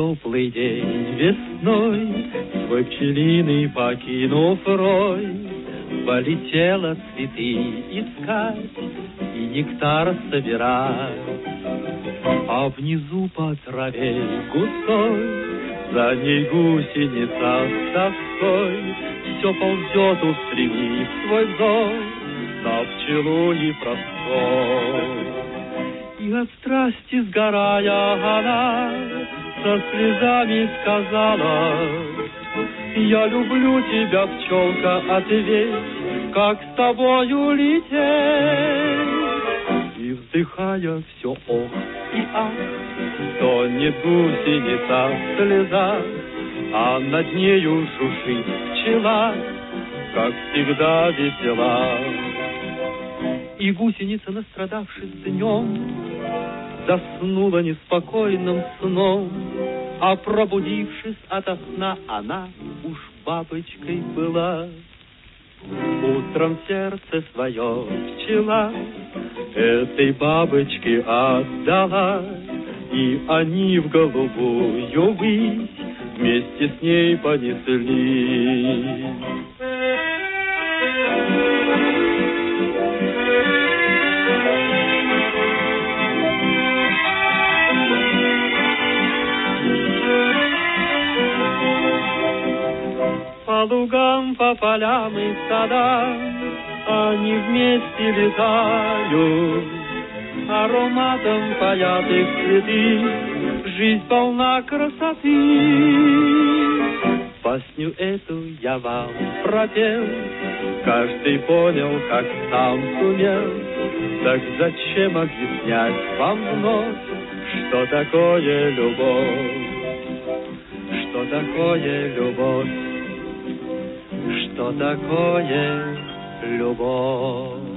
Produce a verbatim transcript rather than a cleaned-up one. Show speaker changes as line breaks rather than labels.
теплый день весной, свой пчелиный покинув рой, полетела цветы искать и нектар собирать. А внизу по траве густой за ней гусеница с тоской все ползет, устремив свой взор на пчелу непростой. И от страсти сгорая она со слезами сказала: я люблю тебя, пчелка, ответь, как с тобою лететь. И вздыхая все ох и ах, тонет гусеница в слезах, а над нею шушит пчела, как всегда весела. И гусеница, настрадавшись днем, заснула неспокойным сном, а пробудившись ото сна, она уж бабочкой была. Утром сердце свое пчела этой бабочке отдала, и они в голубую высь вместе с ней понеслись. По лугам, по полям и садам они вместе летают, ароматом паят их цветы, жизнь полна красоты. Песню эту я вам пропел, каждый понял, как сам сумел. Так зачем объяснять вам вновь, что такое любовь, что такое любовь, что такое любовь?